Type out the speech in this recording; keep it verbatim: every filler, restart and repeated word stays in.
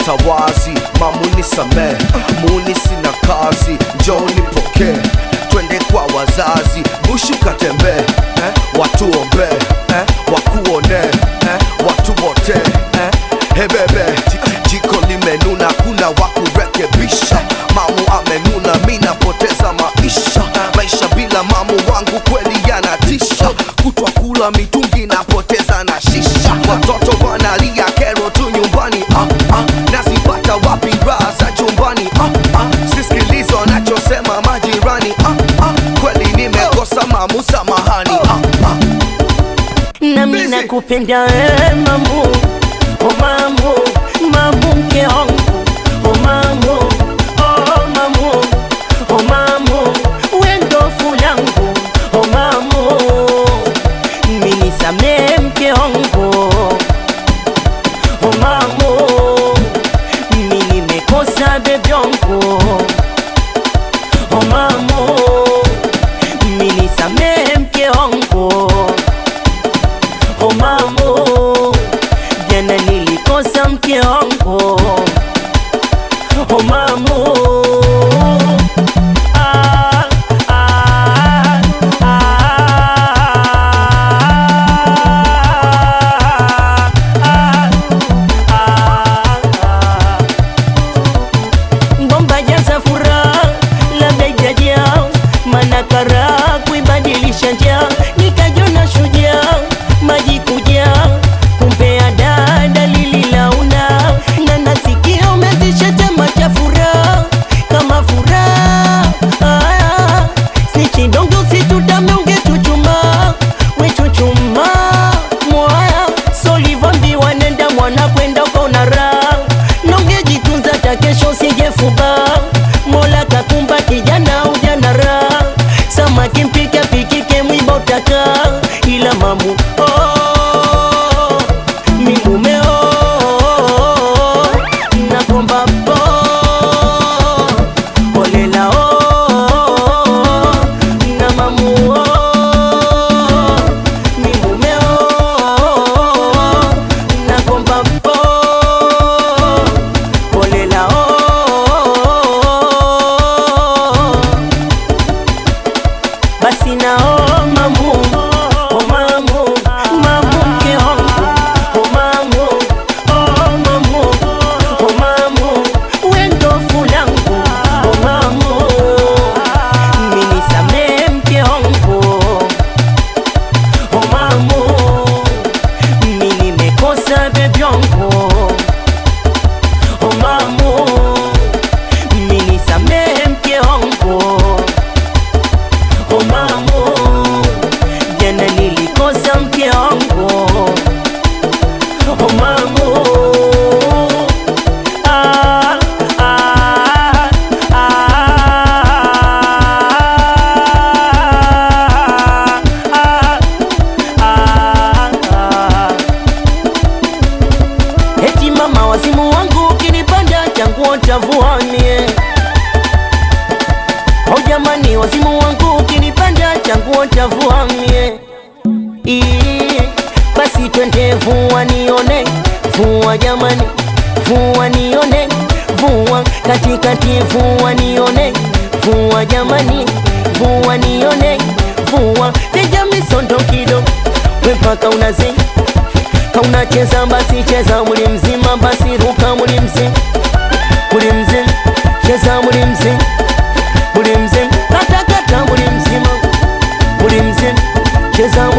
najipata wazi, mamu nisamee, muni sina kazi, njoo nipokee, twende kwa wazazi, bushu katembe, eh? Watu ombe, eh? Wakuone, eh? Watu wote, eh? Hey bebe, jiko limenuna, kuna wakurekebisha, mamu amenuna, mina poteza maisha, maisha bila mamu wangu kweli yanatisha, kutwa kula mitungi napoteza na shisha, watoto wanalia kero tu nyumbani, ah, ah, nazipata wapi raha za chumbani, ah, ah, sisikilizo wanachosema majirani, ah, ah, kweli nimekosa mamu samahani, ah, ah. Na mina kupenda wewe mamu, oh mamu, mamu mke wangu, oh mamu, oh mamu, oh mamu, wendo fulangu, oh mamu, mini same mke wangu, oh mamu, mini mekosa bebe wangu, oh mamu, mini same mke wangu, oh mamu, jana nilikosa mke wangu, oh mamu, ah, ah, ah, ah, ah. Bomba jaza furaha, labda ijajaa, mana karaha kuibadilisha njaa, nikajona shujaa, maji kuja kumpea dada lili launa, na nasikia umezisha chama cha furaha kama furaha, ah, snichi dongo usitutame ungechuchuma, wechuchuma mwaya, solivambi wanenda mwana kwenda kona raha, nongejitunza takesho sijefuba, mola kakumba kijana ujana raha, samaki mpika pikike mwiba utaka, ila mamu oh, mimume oh, nakomba po olela oh, na mamu oh, mimume oh, nakomba po olela oh, basi na oh mamu, oh mamu, mamu mke wangu, oh mamu, oh mamu, oh mamu, wendo fulangu, oh mamu, mini same mke wangu, oh mamu, mini mekosa bebe wangu, oh mamu, mini same mke wangu, oh mamu, jana nilikosa mke wangu, oh mamu, ah, ah, ah, ah, ah, ah. Eti mama wazimu wangu ukinipanda changuo chavuanie, oh jamani wazimu wangu ukinipanda changuo chavuanie, ii basi twende vua nione, vua jamani, vua nione, vua katikati, vua nione, vua jamani, vua nione, vua teja misondo kido, wepaka unazi kaunacheza basi cheza muli mzima, basi ruka muli mzima, muli mzima, cheza muli mzima, muli mzima, kata kata muli mzima, muli mzima, cheza